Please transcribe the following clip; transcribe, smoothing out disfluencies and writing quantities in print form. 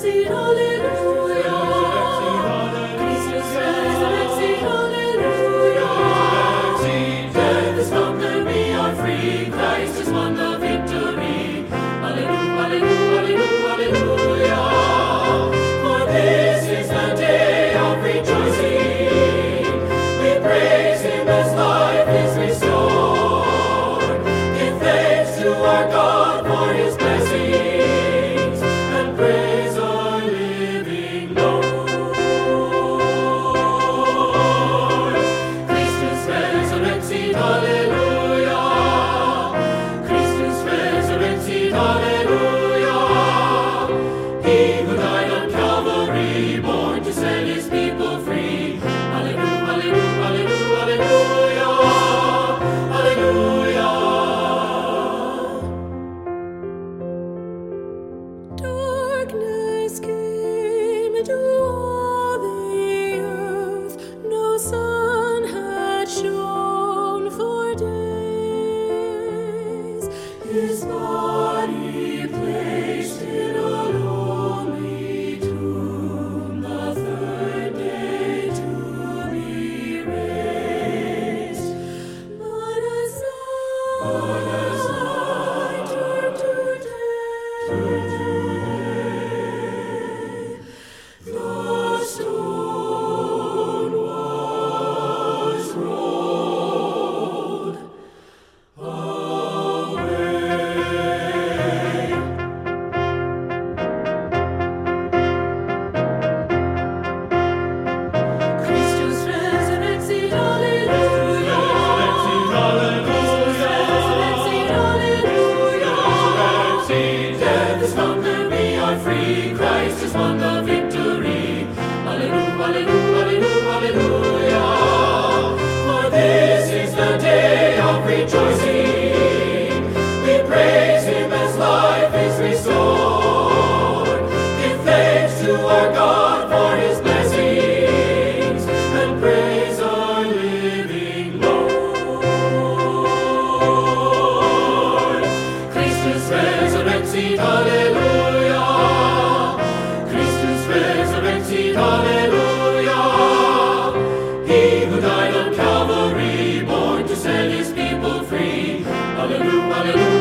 resurrexit, Alleluia. Christus resurrexit, Alleluia. Death is conquered, we are free. Christ has won the victory. Alleluia, Alleluia, Alleluia. For this is the day of rejoicing. We praise Him as life is restored. Give thanks to our God for His blessings, and praise our living Lord. Christus resurrexit, Alleluia. Christus resurrexit, Alleluia. He who died on Calvary, born to set His people free. Alleluia, Alleluia, Alleluia, Alleluia. Darkness came into all the earth. No sun had shone for days. His body placed in a lonely tomb, the third day to be raised. But as night turned to day, the stone was rolled away. Christus resurrexit, Alleluia. Christus resurrexit, Alleluia. Death is conquered, we are free. Christ has won the victory. Alleluia, Alleluia, Alleluia. For this is the day of rejoicing. We praise Him as life is restored. Give thanks to our God for His blessings, and praise our living Lord. Christus resurrexit, Alleluia. Christus resurrexit, Alleluia. He who died on Calvary, born to set His people free. Alleluia, Alleluia.